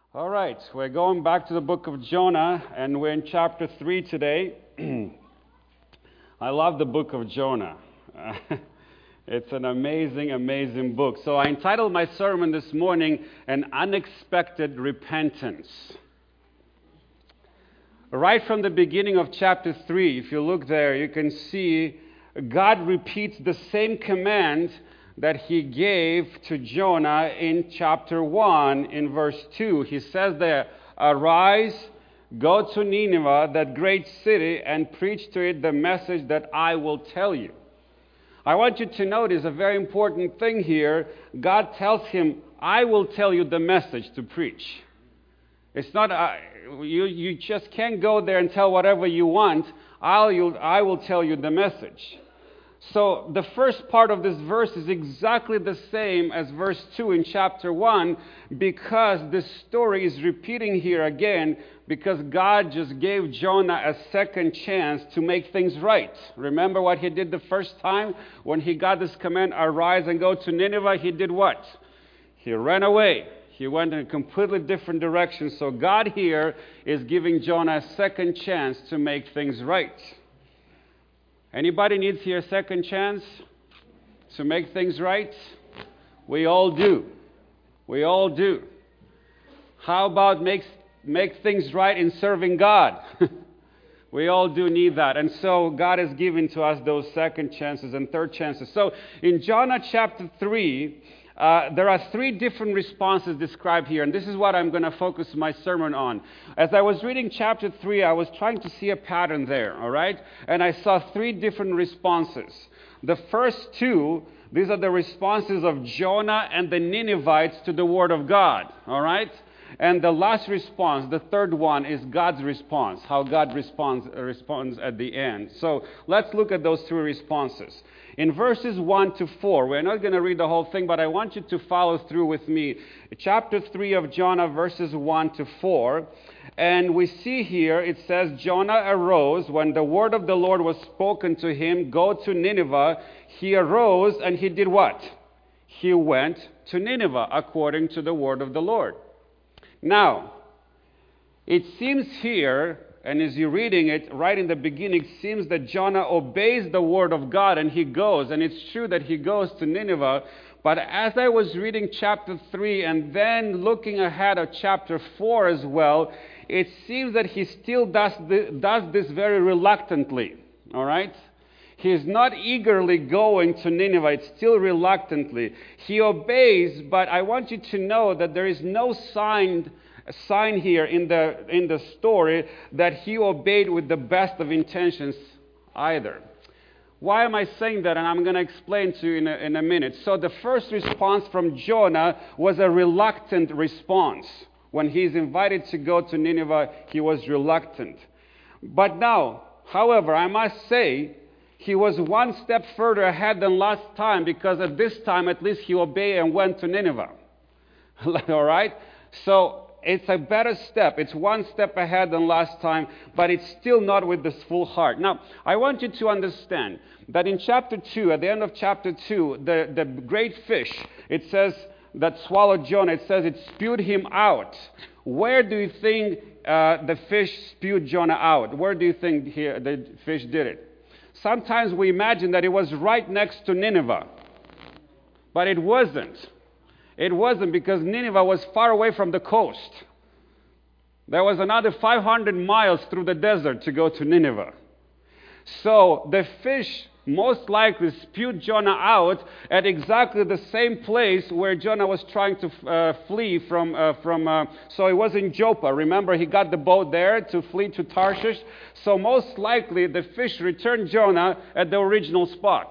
All right, we're going back to the book of Jonah, and we're in chapter 3 today. I love the book of Jonah. It's an amazing, amazing book. So I entitled my sermon this morning, An Unexpected Repentance. Right from the beginning of chapter 3, if you look there, you can see God repeats the same command that he gave to Jonah in chapter 1 in verse 2. He says there, "Arise, go to Nineveh, that great city, and preach to it the message that I will tell you." I want you to notice a very important thing here. God tells him, "I will tell you the message to preach." It's not, you just can't go there and tell whatever you want. I will tell you the message. So the first part of this verse is exactly the same as verse 2 in chapter 1, because this story is repeating here again because God just gave Jonah a second chance to make things right. Remember what he did the first time? When he got this command, "Arise and go to Nineveh," he did what? He ran away. He went in a completely different direction. So God here is giving Jonah a second chance to make things right. Anybody needs here a second chance to make things right? We all do. We all do. How about make things right in serving God? We all do need that. And so God is giving to us those second chances and third chances. So in Jonah chapter 3, there are three different responses described here, and this is what I'm going to focus my sermon on. As I was reading chapter 3, I was trying to see a pattern there, all right? And I saw three different responses. The first two, these are the responses of Jonah and the Ninevites to the Word of God, all right? And the last response, the third one, is God's response, how God responds at the end. So let's look at those three responses. In verses 1 to 4, we're not going to read the whole thing, but I want you to follow through with me. Chapter 3 of Jonah, verses 1 to 4. And we see here, it says, Jonah arose when the word of the Lord was spoken to him, "Go to Nineveh." He arose and he did what? He went to Nineveh according to the word of the Lord. Now, it seems here, and as you're reading it, right in the beginning, it seems that Jonah obeys the word of God and he goes. And it's true that he goes to Nineveh. But as I was reading chapter 3 and then looking ahead at chapter 4 as well, it seems that he still does this very reluctantly. All right? He is not eagerly going to Nineveh. It's still reluctantly. He obeys, but I want you to know that there is no sign here in the story that he obeyed with the best of intentions either. Why am I saying that? And I'm going to explain to you in a minute. So the first response from Jonah was a reluctant response. When he's invited to go to Nineveh, he was reluctant. But now, however, I must say, he was one step further ahead than last time, because at this time, at least, he obeyed and went to Nineveh. All right? So it's a better step. It's one step ahead than last time, but it's still not with this full heart. Now, I want you to understand that in chapter 2, at the end of chapter 2, the great fish, it says, that swallowed Jonah, it says it spewed him out. Where do you think the fish spewed Jonah out? Where do you think the fish did it? Sometimes we imagine that it was right next to Nineveh, but it wasn't. It wasn't, because Nineveh was far away from the coast. There was another 500 miles through the desert to go to Nineveh. So the fish most likely spewed Jonah out at exactly the same place where Jonah was trying to flee from. So it was in Joppa. Remember, he got the boat there to flee to Tarshish. So most likely the fish returned Jonah at the original spot.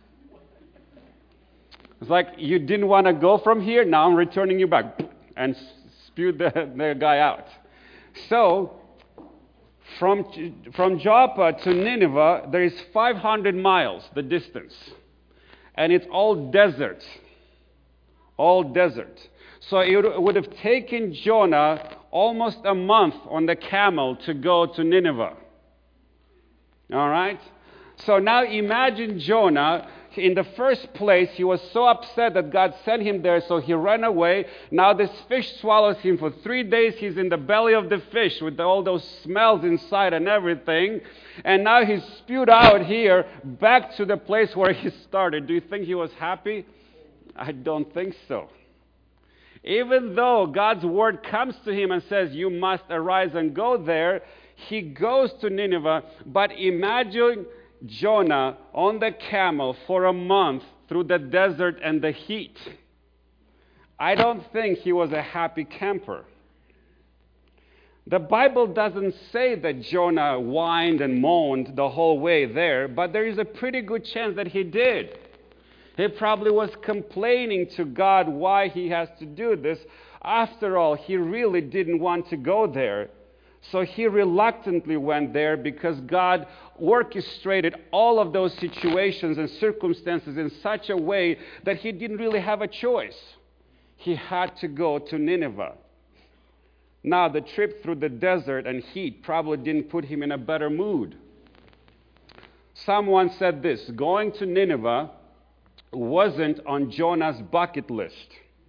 It's like, you didn't want to go from here, now I'm returning you back. And spewed the guy out. So, from Joppa to Nineveh, there is 500 miles, the distance. And it's all desert. All desert. So it would have taken Jonah almost a month on the camel to go to Nineveh. All right? So now imagine Jonah. in the first place, he was so upset that God sent him there, so he ran away. Now this fish swallows him. For 3 days, he's in the belly of the fish with all those smells inside and everything. And now he's spewed out here back to the place where he started. Do you think he was happy? I don't think so. Even though God's word comes to him and says, you must arise and go there, he goes to Nineveh. But imagine Jonah on the camel for a month through the desert and the heat. I don't think he was a happy camper. The Bible doesn't say that Jonah whined and moaned the whole way there, but there is a pretty good chance that he did. He probably was complaining to God why he has to do this. After all, he really didn't want to go there. So he reluctantly went there because God orchestrated all of those situations and circumstances in such a way that he didn't really have a choice. He had to go to Nineveh. Now, the trip through the desert and heat probably didn't put him in a better mood. Someone said this: going to Nineveh wasn't on Jonah's bucket list.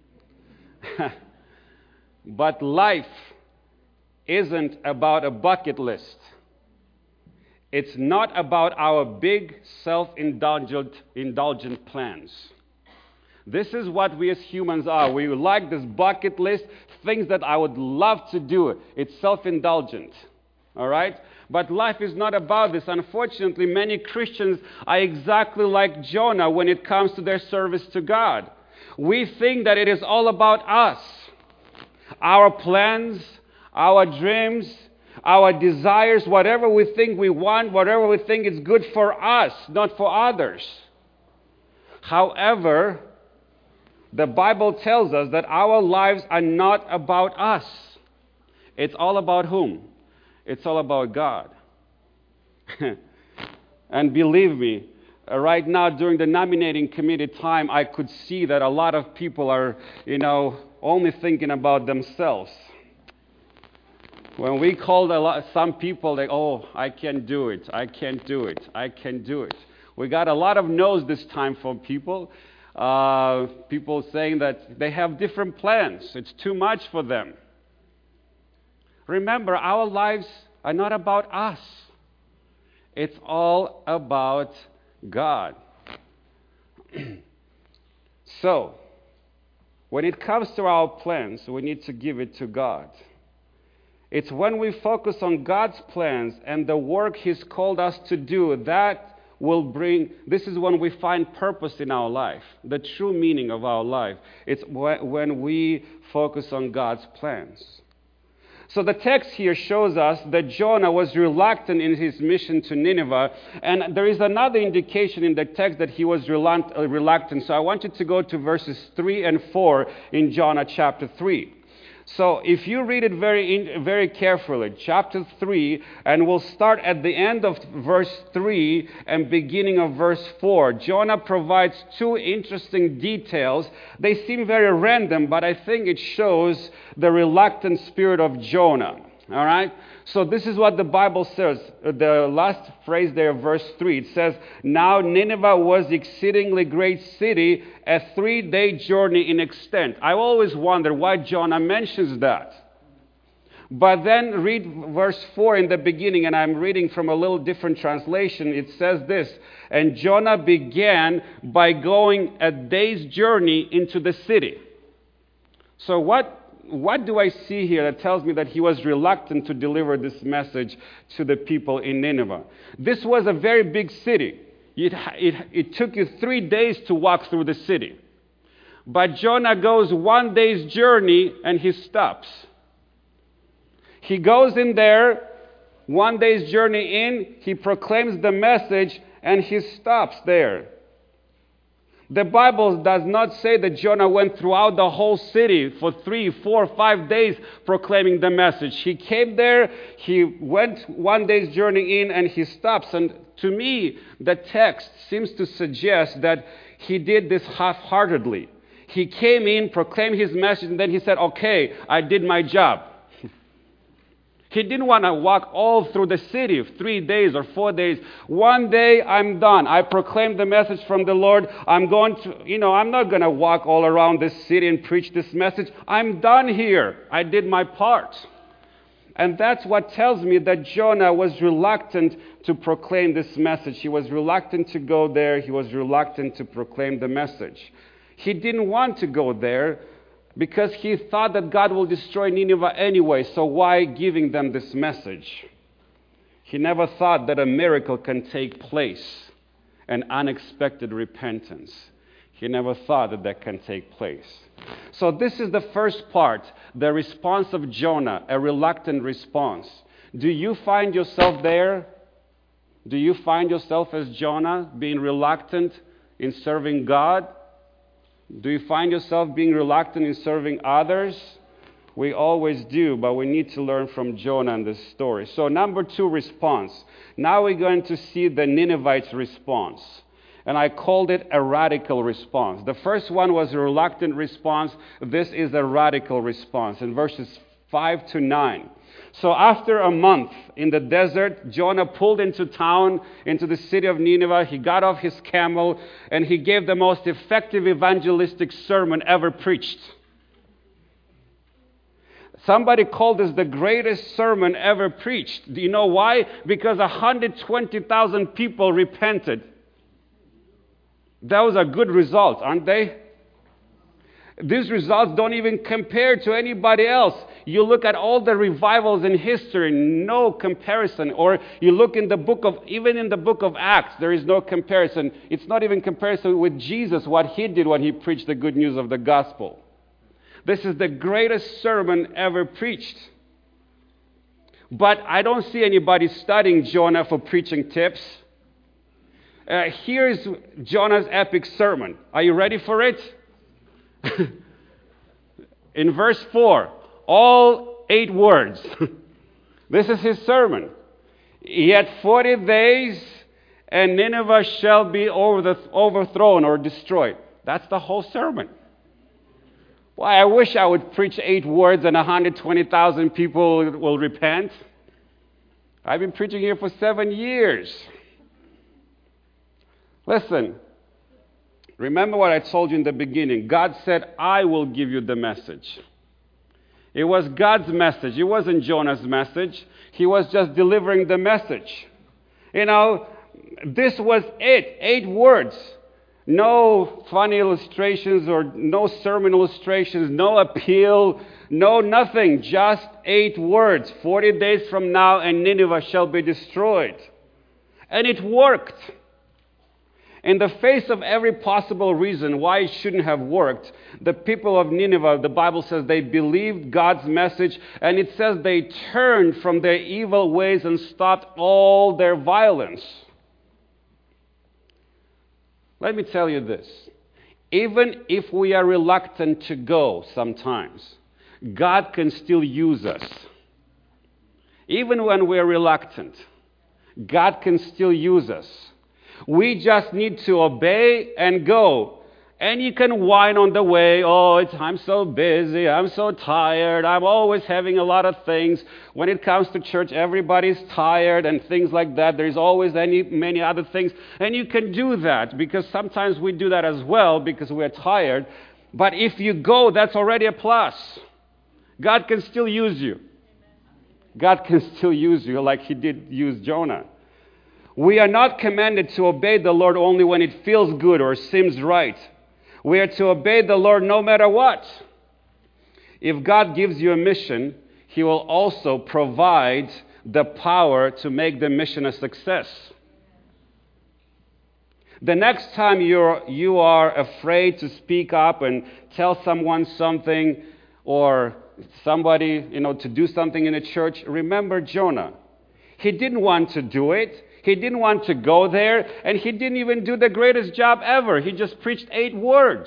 But life isn't about a bucket list. It's not about our big self-indulgent plans. This is what we as humans are. We like this bucket list, things that I would love to do. It's self-indulgent. All right? But life is not about this. Unfortunately, many Christians are exactly like Jonah when it comes to their service to God. We think that it is all about us, our plans, our dreams, our desires, whatever we think we want, whatever we think is good for us, not for others. However, the Bible tells us that our lives are not about us. It's all about whom? It's all about God. And believe me, right now during the nominating committee time, I could see that a lot of people are, only thinking about themselves. When we called some people, I can't do it, I can't do it, I can't do it. We got a lot of no's this time from people. People saying that they have different plans. It's too much for them. Remember, our lives are not about us. It's all about God. So, when it comes to our plans, we need to give it to God. It's when we focus on God's plans and the work He's called us to do, this is when we find purpose in our life, the true meaning of our life. It's when we focus on God's plans. So the text here shows us that Jonah was reluctant in his mission to Nineveh, and there is another indication in the text that he was reluctant. So I want you to go to verses 3 and 4 in Jonah chapter 3. So if you read it very carefully, chapter 3, and we'll start at the end of verse 3 and beginning of verse 4, Jonah provides two interesting details. They seem very random, but I think it shows the reluctant spirit of Jonah. All right? So this is what the Bible says. The last phrase there, verse 3, it says, "Now Nineveh was exceedingly great city, a 3-day journey in extent." I always wonder why Jonah mentions that. But then read verse 4 in the beginning, and I'm reading from a little different translation. It says this: "And Jonah began by going a day's journey into the city." So what do I see here that tells me that he was reluctant to deliver this message to the people in Nineveh? This was a very big city. It took you 3 days to walk through the city. But Jonah goes 1 day's journey and he stops. He goes in there, 1 day's journey in, he proclaims the message and he stops there. The Bible does not say that Jonah went throughout the whole city for 3, 4, 5 days proclaiming the message. He came there, he went 1 day's journey in, and he stops. And to me, the text seems to suggest that he did this half-heartedly. He came in, proclaimed his message, and then he said, "Okay, I did my job." He didn't want to walk all through the city 3 days or 4 days. One day, I'm done. I proclaimed the message from the Lord. I'm not going to walk all around this city and preach this message. I'm done here. I did my part. And that's what tells me that Jonah was reluctant to proclaim this message. He was reluctant to go there. He was reluctant to proclaim the message. He didn't want to go there because he thought that God will destroy Nineveh anyway, so why giving them this message? He never thought that a miracle can take place, an unexpected repentance. He never thought that that can take place. So this is the first part, the response of Jonah, a reluctant response. Do you find yourself there? Do you find yourself as Jonah, being reluctant in serving God? Do you find yourself being reluctant in serving others? We always do, but we need to learn from Jonah in this story. So number 2, response. Now we're going to see the Ninevites' response. And I called it a radical response. The first one was a reluctant response. This is a radical response in verses 5 to 9. So after a month in the desert, Jonah pulled into town, into the city of Nineveh. He got off his camel, and he gave the most effective evangelistic sermon ever preached. Somebody called this the greatest sermon ever preached. Do you know why? Because 120,000 people repented. That was a good result, aren't they? These results don't even compare to anybody else. You look at all the revivals in history, no comparison. Or you look in the book of Acts, there is no comparison. It's not even comparison with Jesus, what he did when he preached the good news of the gospel. This is the greatest sermon ever preached. But I don't see anybody studying Jonah for preaching tips. Here's Jonah's epic sermon. Are you ready for it? In verse 4, all 8 words. This is his sermon. Yet 40 days and Nineveh shall be overthrown or destroyed. That's the whole sermon. Why, I wish I would preach 8 words and 120,000 people will repent. I've been preaching here for 7 years. Listen, remember what I told you in the beginning. God said, I will give you the message. It was God's message. It wasn't Jonah's message. He was just delivering the message. This was it. 8 words. No funny illustrations or no sermon illustrations, no appeal, no nothing. Just 8 words. 40 days from now and Nineveh shall be destroyed. And it worked. In the face of every possible reason why it shouldn't have worked, the people of Nineveh, the Bible says they believed God's message, and it says they turned from their evil ways and stopped all their violence. Let me tell you this. Even if we are reluctant to go sometimes, God can still use us. Even when we're reluctant, God can still use us. We just need to obey and go. And you can whine on the way, I'm so busy, I'm so tired, I'm always having a lot of things. When it comes to church, everybody's tired and things like that. There's always many other things. And you can do that because sometimes we do that as well because we're tired. But if you go, that's already a plus. God can still use you. God can still use you like he did use Jonah. We are not commanded to obey the Lord only when it feels good or seems right. We are to obey the Lord no matter what. If God gives you a mission, he will also provide the power to make the mission a success. The next time you are afraid to speak up and tell someone something or somebody, to do something in a church, remember Jonah. He didn't want to do it. He didn't want to go there, and he didn't even do the greatest job ever. He just preached 8 words.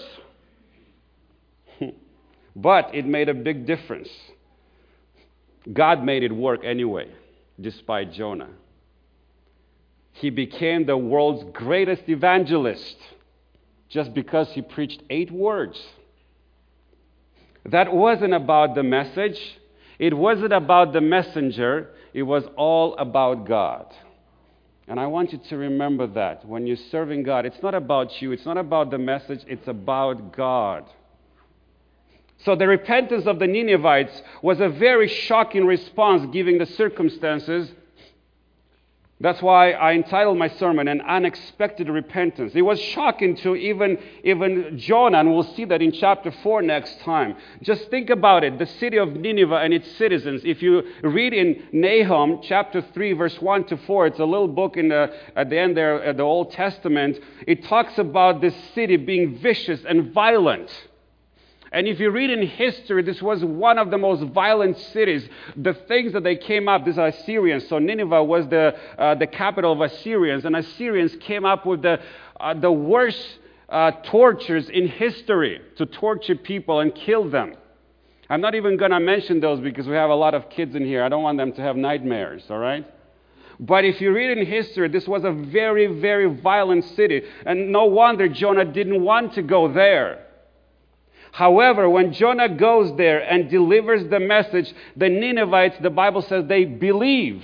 But it made a big difference. God made it work anyway, despite Jonah. He became the world's greatest evangelist just because he preached 8 words. That wasn't about the message. It wasn't about the messenger, it was all about God. And I want you to remember that when you're serving God, it's not about you, it's not about the message, it's about God. So the repentance of the Ninevites was a very shocking response given the circumstances. That's why I entitled my sermon, An Unexpected Repentance. It was shocking to even Jonah, and we'll see that in chapter 4 next time. Just think about it, the city of Nineveh and its citizens. If you read in Nahum chapter 3, verse 1 to 4, it's a little book at the end there, at the Old Testament. It talks about this city being vicious and violent. And if you read in history, this was one of the most violent cities. The things that they came up, these are Assyrians. So Nineveh was the capital of Assyrians. And Assyrians came up with the worst tortures in history to torture people and kill them. I'm not even going to mention those because we have a lot of kids in here. I don't want them to have nightmares, all right? But if you read in history, this was a very, very violent city. And no wonder Jonah didn't want to go there. However, when Jonah goes there and delivers the message, the Ninevites, the Bible says, they believe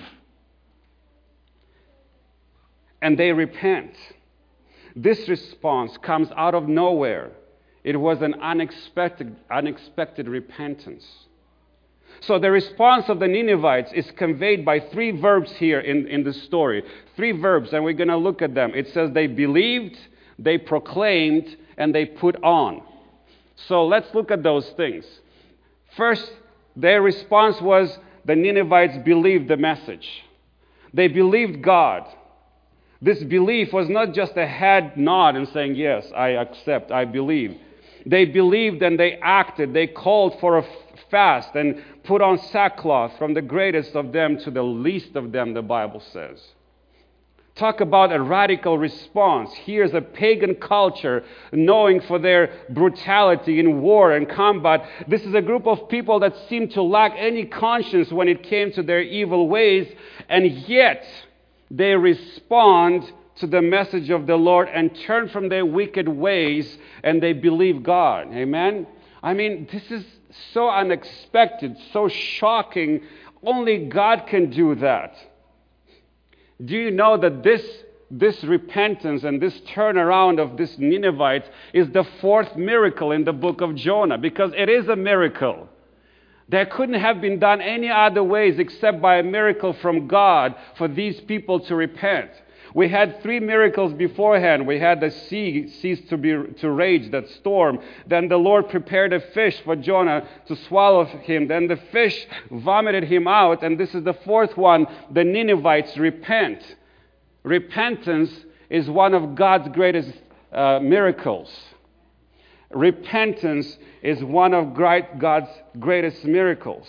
and they repent. This response comes out of nowhere. It was an unexpected repentance. So the response of the Ninevites is conveyed by three verbs here in the story. Three verbs, and we're going to look at them. It says they believed, they proclaimed, and they put on. So let's look at those things. First, their response was the Ninevites believed the message. They believed God. This belief was not just a head nod and saying, yes, I accept, I believe. They believed and they acted. They called for a fast and put on sackcloth from the greatest of them to the least of them, the Bible says. Talk about a radical response. Here's a pagan culture knowing for their brutality in war and combat. This is a group of people that seemed to lack any conscience when it came to their evil ways, and yet they respond to the message of the Lord and turn from their wicked ways, and they believe God. Amen? I mean, this is so unexpected, so shocking. Only God can do that. Do you know that this repentance and this turnaround of this Ninevites is the fourth miracle in the book of Jonah? Because it is a miracle. There couldn't have been done any other ways except by a miracle from God for these people to repent. We had three miracles beforehand. We had the sea cease to rage, that storm. Then the Lord prepared a fish for Jonah to swallow him. Then the fish vomited him out. And this is the fourth one. The Ninevites repent. Repentance is one of God's greatest miracles. Repentance is one of God's greatest miracles.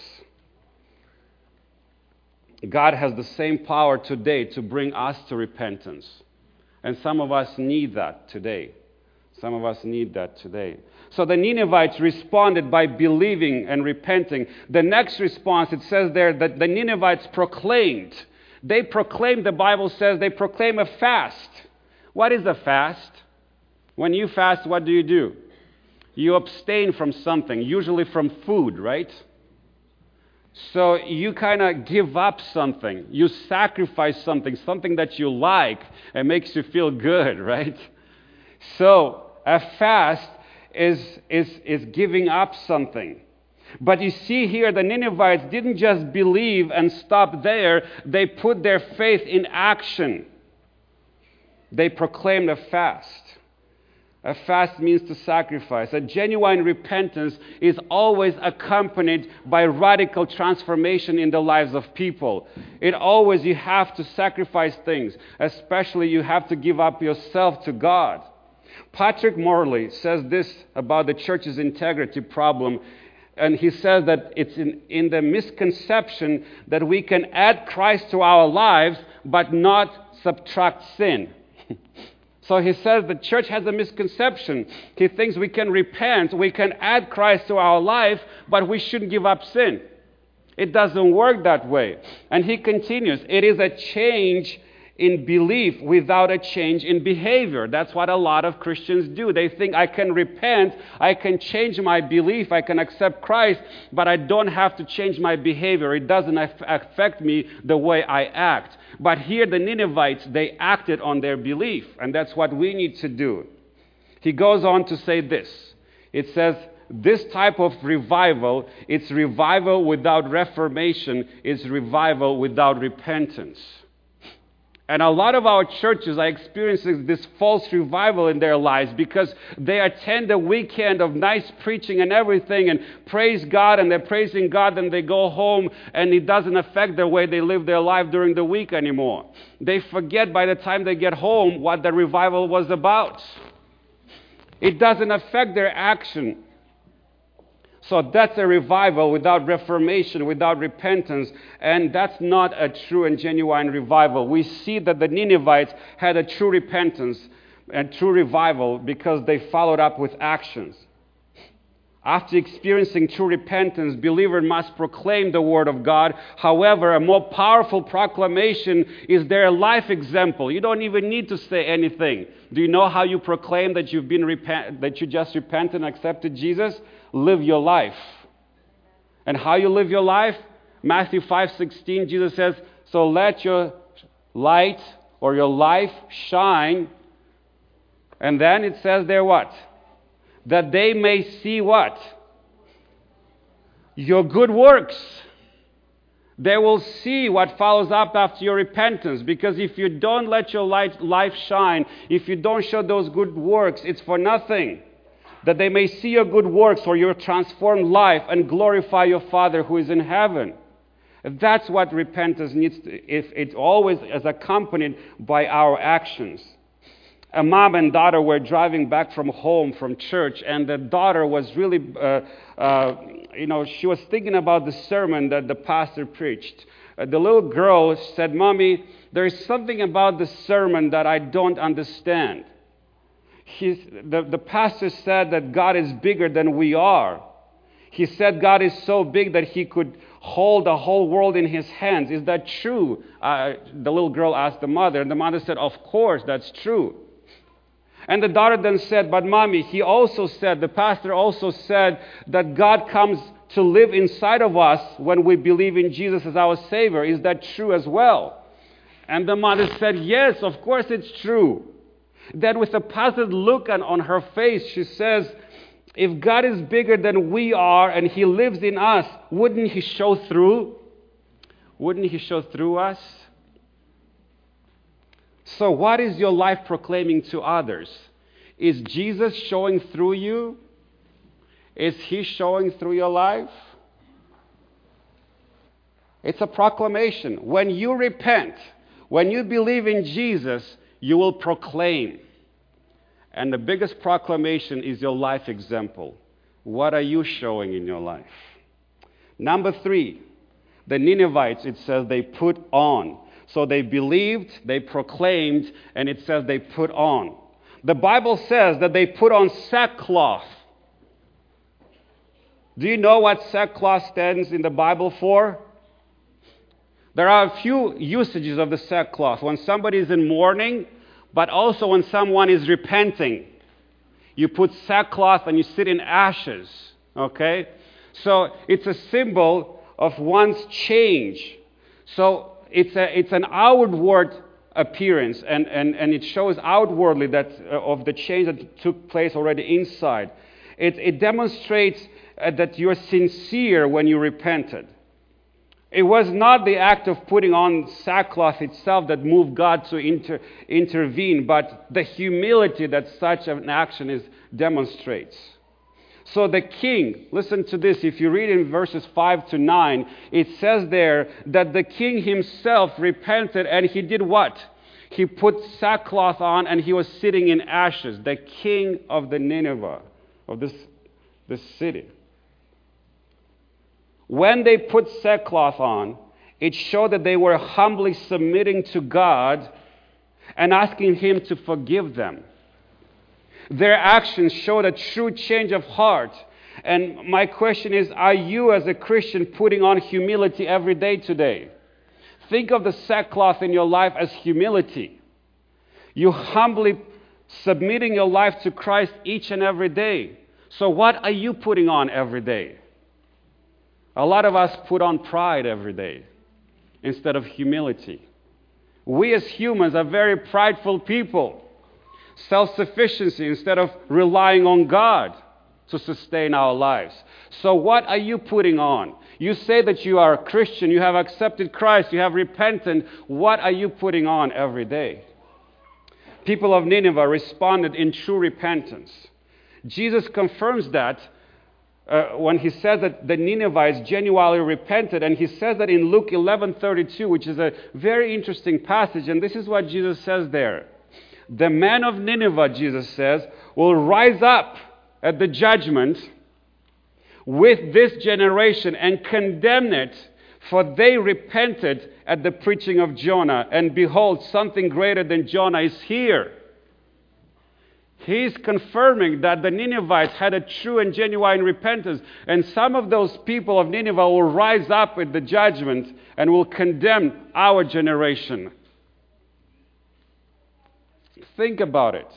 God has the same power today to bring us to repentance. And some of us need that today. Some of us need that today. So the Ninevites responded by believing and repenting. The next response, it says there that the Ninevites proclaimed. They proclaimed, the Bible says, they proclaim a fast. What is a fast? When you fast, what do? You abstain from something, usually from food, right? So you kind of give up something. You sacrifice something that you like and makes you feel good, right? So a fast is giving up something. But you see here, the Ninevites didn't just believe and stop there. They put their faith in action. They proclaimed a fast. A fast means to sacrifice. A genuine repentance is always accompanied by radical transformation in the lives of people. You have to sacrifice things. Especially you have to give up yourself to God. Patrick Morley says this about the church's integrity problem. And he says that it's in the misconception that we can add Christ to our lives but not subtract sin. So he says the church has a misconception. He thinks we can repent, we can add Christ to our life, but we shouldn't give up sin. It doesn't work that way. And he continues, it is a change in belief without a change in behavior. That's what a lot of Christians do. They think, I can repent, I can change my belief, I can accept Christ, but I don't have to change my behavior. It doesn't affect me the way I act. But here the Ninevites, they acted on their belief, and that's what we need to do. He goes on to say this. It says, this type of revival, it's revival without reformation, it's revival without repentance. And a lot of our churches are experiencing this false revival in their lives because they attend a weekend of nice preaching and everything and praise God, and they're praising God, and they go home and it doesn't affect the way they live their life during the week anymore. They forget by the time they get home what the revival was about. It doesn't affect their action. So that's a revival without reformation, without repentance, and that's not a true and genuine revival. We see that the Ninevites had a true repentance and true revival because they followed up with actions. After experiencing true repentance, believers must proclaim the Word of God. However, a more powerful proclamation is their life example. You don't even need to say anything. Do you know how you proclaim that that you just repented and accepted Jesus? Live your life. And how you live your life? Matthew 5:16, Jesus says, so let your light or your life shine. And then it says there what? That they may see what? Your good works. They will see what follows up after your repentance. Because if you don't let your life shine, if you don't show those good works, it's for nothing. That they may see your good works or your transformed life and glorify your Father who is in heaven. That's what repentance needs to, if it always is accompanied by our actions. A mom and daughter were driving back from home from church, and the daughter was really, she was thinking about the sermon that the pastor preached. The little girl said, Mommy, there is something about the sermon that I don't understand. The pastor said that God is bigger than we are. He said God is so big that he could hold the whole world in his hands. Is that true? The little girl asked the mother, and the mother said, of course, that's true. And the daughter then said, but Mommy, the pastor also said that God comes to live inside of us when we believe in Jesus as our Savior. Is that true as well? And the mother said, yes, of course it's true. Then with a puzzled look on her face, she says, if God is bigger than we are and He lives in us, wouldn't He show through? Wouldn't He show through us? So what is your life proclaiming to others? Is Jesus showing through you? Is He showing through your life? It's a proclamation. When you repent, when you believe in Jesus, you will proclaim. And the biggest proclamation is your life example. What are you showing in your life? Number 3, the Ninevites, it says they put on. So they believed, they proclaimed, and it says they put on. The Bible says that they put on sackcloth. Do you know what sackcloth stands in the Bible for? There are a few usages of the sackcloth. When somebody is in mourning, but also when someone is repenting. You put sackcloth and you sit in ashes. Okay? So it's a symbol of one's change. So it's an outward appearance, and it shows outwardly that of the change that took place already inside. It demonstrates that you're sincere when you repented. It was not the act of putting on sackcloth itself that moved God to intervene, but the humility that such an action demonstrates. So the king, listen to this, if you read in verses 5 to 9, it says there that the king himself repented, and he did what? He put sackcloth on, and he was sitting in ashes. The king of the Nineveh, of this city. When they put sackcloth on, it showed that they were humbly submitting to God and asking Him to forgive them. Their actions showed a true change of heart. And my question is, are you as a Christian putting on humility every day today? Think of the sackcloth in your life as humility. You humbly submitting your life to Christ each and every day. So what are you putting on every day? A lot of us put on pride every day instead of humility. We as humans are very prideful people. Self-sufficiency instead of relying on God to sustain our lives. So what are you putting on? You say that you are a Christian, you have accepted Christ, you have repented. What are you putting on every day? People of Nineveh responded in true repentance. Jesus confirms that when he says that the Ninevites genuinely repented, and he says that in Luke 11:32, which is a very interesting passage, and this is what Jesus says there. The men of Nineveh, Jesus says, will rise up at the judgment with this generation and condemn it, for they repented at the preaching of Jonah, and behold, something greater than Jonah is here. He's confirming that the Ninevites had a true and genuine repentance, and some of those people of Nineveh will rise up at the judgment and will condemn our generation. Think about it.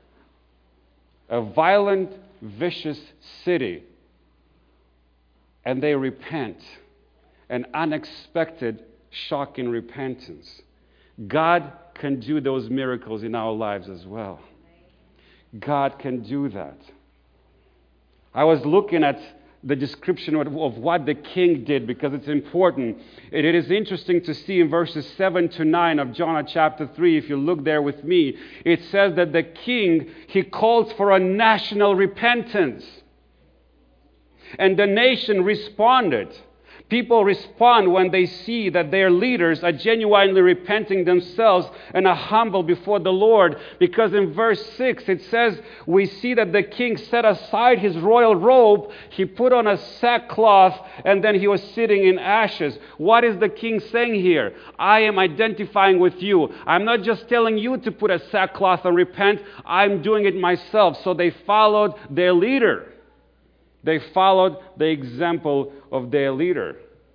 A violent, vicious city, and they repent. An unexpected, shocking repentance. God can do those miracles in our lives as well. God can do that. I was looking at the description of what the king did because it's important. It is interesting to see in verses 7 to 9 of Jonah chapter 3, if you look there with me, it says that the king, he calls for a national repentance. And the nation responded. People respond when they see that their leaders are genuinely repenting themselves and are humble before the Lord. Because in verse 6 it says, we see that the king set aside his royal robe, he put on a sackcloth, and then he was sitting in ashes. What is the king saying here? I am identifying with you. I'm not just telling you to put a sackcloth and repent, I'm doing it myself. So they followed their leader. They followed the example of their leader.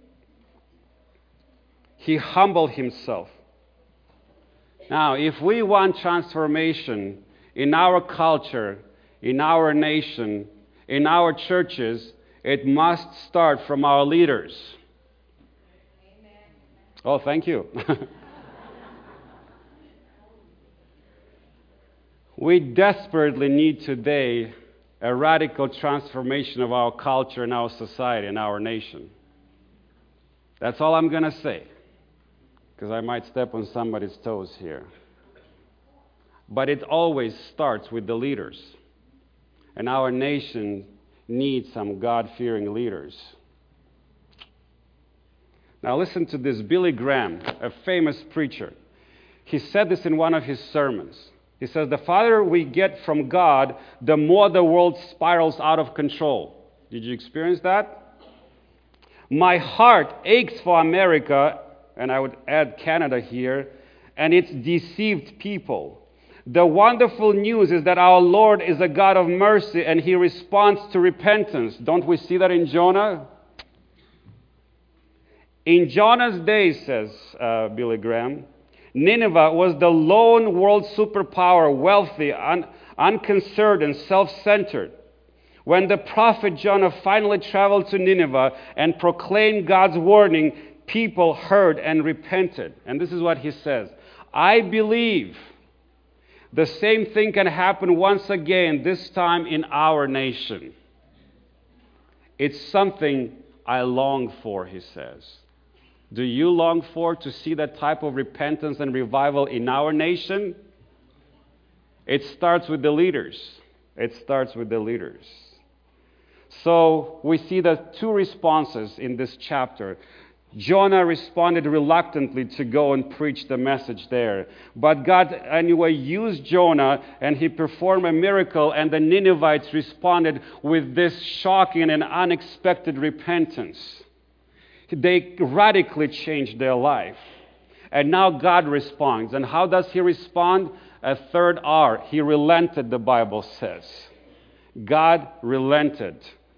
He humbled himself. Now, if we want transformation in our culture, in our nation, in our churches, it must start from our leaders. Amen. Oh, thank you. We desperately need today a radical transformation of our culture and our society and our nation. That's all I'm going to say, because I might step on somebody's toes here. But it always starts with the leaders. And our nation needs some God-fearing leaders. Now listen to this. Billy Graham, a famous preacher, he said this in one of his sermons. He says, the farther we get from God, the more the world spirals out of control. Did you experience that? My heart aches for America, and I would add Canada here, and its deceived people. The wonderful news is that our Lord is a God of mercy, and He responds to repentance. Don't we see that in Jonah? In Jonah's days, says Billy Graham, Nineveh was the lone world superpower, wealthy, unconcerned, and self-centered. When the prophet Jonah finally traveled to Nineveh and proclaimed God's warning, people heard and repented. And this is what he says. I believe the same thing can happen once again, this time in our nation. It's something I long for, he says. Do you long for to see that type of repentance and revival in our nation? It starts with the leaders. It starts with the leaders. So we see the two responses in this chapter. Jonah responded reluctantly to go and preach the message there. But God anyway used Jonah, and he performed a miracle, and the Ninevites responded with this shocking and unexpected repentance. They radically changed their life. And now God responds. And how does He respond? A third R. He relented, the Bible says. God relented.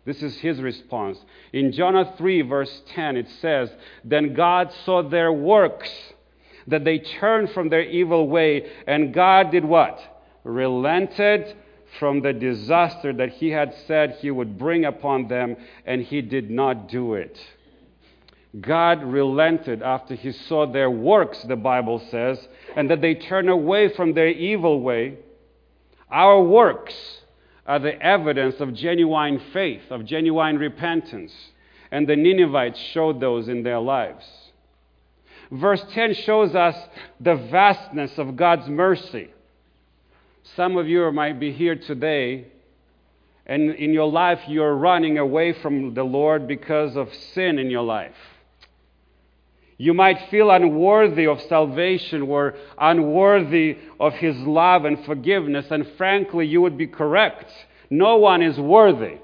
This is his response. In Jonah 3, verse 10, it says, "Then God saw their works, that they turned from their evil way, and God did what? Relented from the disaster that he had said he would bring upon them, and he did not do it." God relented after he saw their works, the Bible says, and that they turned away from their evil way. Our works are the evidence of genuine faith, of genuine repentance. And the Ninevites showed those in their lives. Verse 10 shows us the vastness of God's mercy. Some of you might be here today, and in your life you're running away from the Lord because of sin in your life. You might feel unworthy of salvation or unworthy of His love and forgiveness, and frankly, you would be correct. No one is worthy.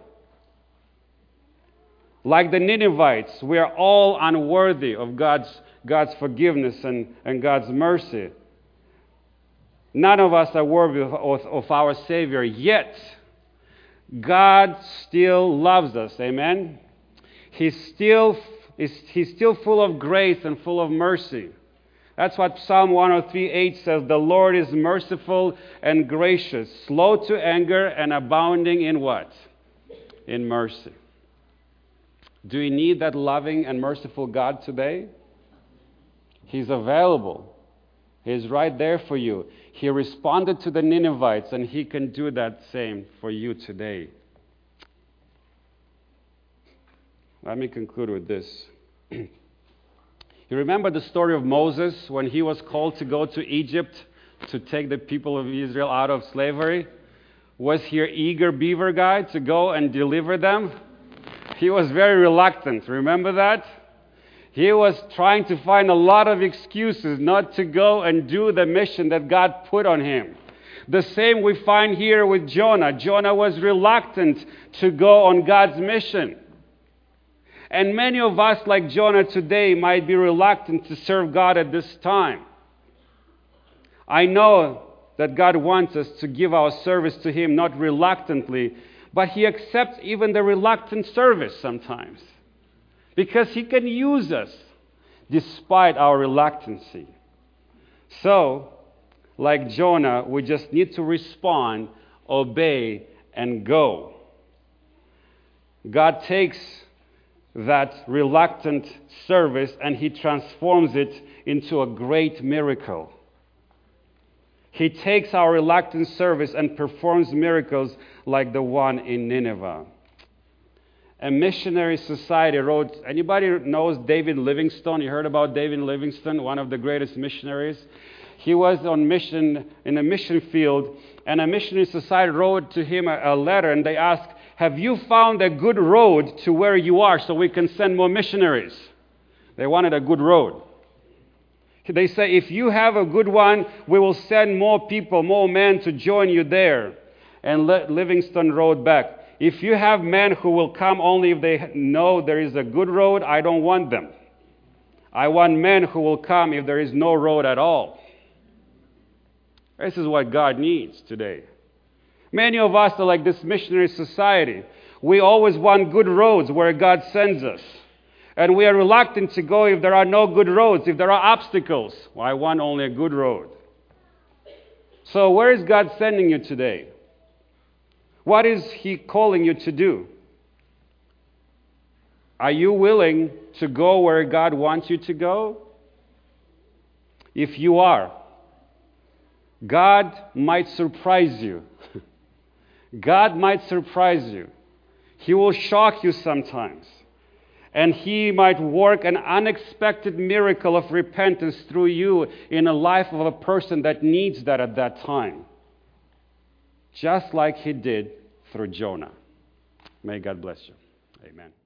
Like the Ninevites, we are all unworthy of God's forgiveness and God's mercy. None of us are worthy of our Savior, yet God still loves us. Amen? He's still full of grace and full of mercy. That's what Psalm 103:8 says. The Lord is merciful and gracious, slow to anger and abounding in what? In mercy. Do you need that loving and merciful God today? He's available. He's right there for you. He responded to the Ninevites, and He can do that same for you today. Let me conclude with this. You remember the story of Moses when he was called to go to Egypt to take the people of Israel out of slavery? Was he an eager beaver guy to go and deliver them? He was very reluctant. Remember that? He was trying to find a lot of excuses not to go and do the mission that God put on him. The same we find here with Jonah. Jonah was reluctant to go on God's mission. And many of us, like Jonah today, might be reluctant to serve God at this time. I know that God wants us to give our service to Him, not reluctantly, but He accepts even the reluctant service sometimes, because He can use us despite our reluctancy. So, like Jonah, we just need to respond, obey, and go. God takes that reluctant service and He transforms it into a great miracle. He takes our reluctant service and performs miracles like the one in Nineveh. A missionary society wrote, anybody knows David Livingstone? You heard about David Livingstone, one of the greatest missionaries? He was on mission in a mission field, and a missionary society wrote to him a letter, and they asked, "Have you found a good road to where you are so we can send more missionaries?" They wanted a good road. They say, "If you have a good one, we will send more people, more men to join you there." And Livingstone wrote back, "If you have men who will come only if they know there is a good road, I don't want them. I want men who will come if there is no road at all." This is what God needs today. Many of us are like this missionary society. We always want good roads where God sends us. And we are reluctant to go if there are no good roads, if there are obstacles. Well, I want only a good road. So where is God sending you today? What is He calling you to do? Are you willing to go where God wants you to go? If you are, God might surprise you. God might surprise you. He will shock you sometimes. And He might work an unexpected miracle of repentance through you in the life of a person that needs that at that time. Just like He did through Jonah. May God bless you. Amen.